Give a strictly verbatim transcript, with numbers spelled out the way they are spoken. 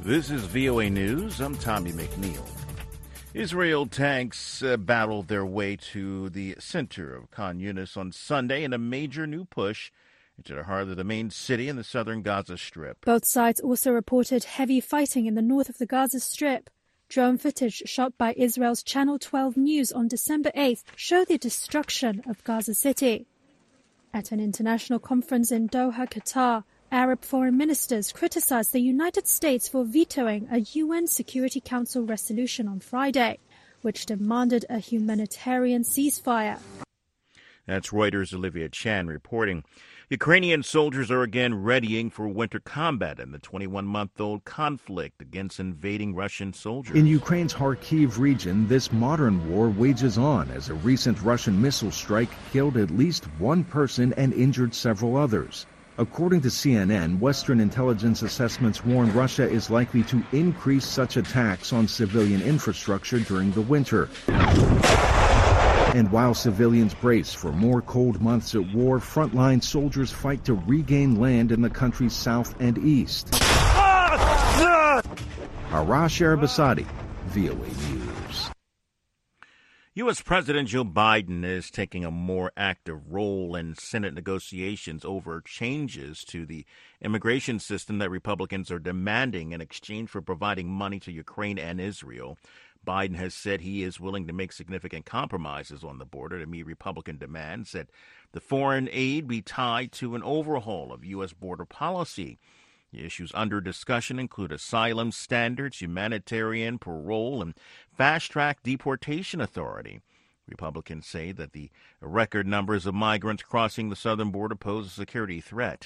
This is V O A News. I'm Tommy McNeil. Israel tanks uh, battled their way to the center of Khan Yunis on Sunday in a major new push into the heart of the main city in the southern Gaza Strip. Both sides also reported heavy fighting in the north of the Gaza Strip. Drone footage shot by Israel's Channel twelve News on December eighth showed the destruction of Gaza City. At an international conference in Doha, Qatar, Arab foreign ministers criticized the United States for vetoing a U N Security Council resolution on Friday, which demanded a humanitarian ceasefire. That's Reuters' Olivia Chan reporting. Ukrainian soldiers are again readying for winter combat in the twenty-one-month-old conflict against invading Russian soldiers. In Ukraine's Kharkiv region, this modern war wages on as a recent Russian missile strike killed at least one person and injured several others. According to C N N, Western intelligence assessments warn Russia is likely to increase such attacks on civilian infrastructure during the winter. And while civilians brace for more cold months at war, frontline soldiers fight to regain land in the country's south and east. Arash Arabasadi, V O A News. U S. President Joe Biden is taking a more active role in Senate negotiations over changes to the immigration system that Republicans are demanding in exchange for providing money to Ukraine and Israel. Biden has said he is willing to make significant compromises on the border to meet Republican demands that the foreign aid be tied to an overhaul of U S border policy. The issues under discussion include asylum standards, humanitarian parole, and fast-track deportation authority. Republicans say that the record numbers of migrants crossing the southern border pose a security threat.